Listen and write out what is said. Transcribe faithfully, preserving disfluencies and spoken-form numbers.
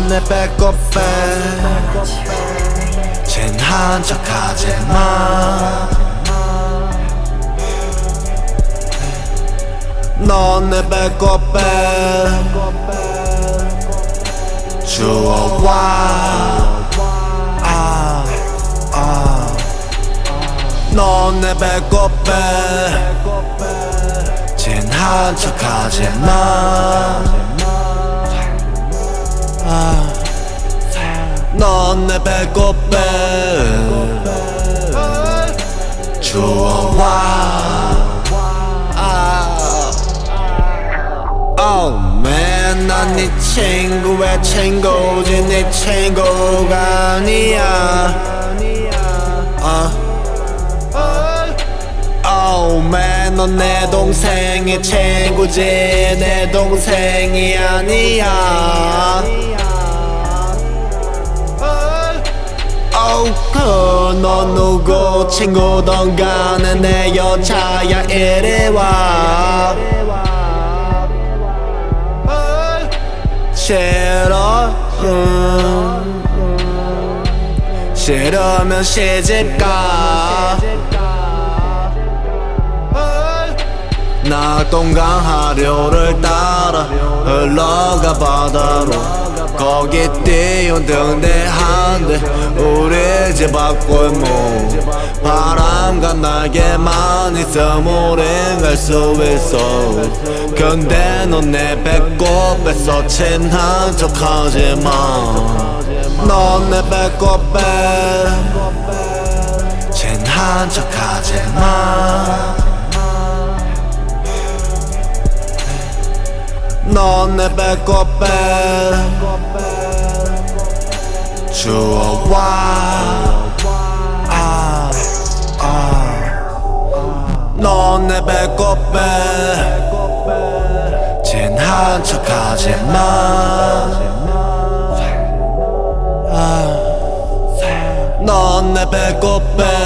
내 배꼽배 진한 척하지마 넌 내 배꼽배 주워와 아, 아. 넌 내 배꼽배 진한 척하지마 아. 넌 내 배꼽배 주워와 Oh man, 난 네 친구의 친구지 네 친구가 아니야 uh. Oh man, 넌 내 동생의 친구지 내 동생이 아니야 Oh, 그, 넌 누구 친구던 간에 내 여자야 이리 와 싫어 음, 싫으면 시집가 낙동강 하류를 따라 흘러가 바다로 거기 띄운등대한데 우리 집 앞골목 바람과 날개만 있으면 우린 갈 수 있어 근데 넌 내 배꼽에서 친한 척하지마 넌 내 배꼽에 친한 척하지마 넌 내 배꼽에 주워와 아, 아. 넌 내 배꼽에 진한 척하지마 아. 넌 내 배꼽에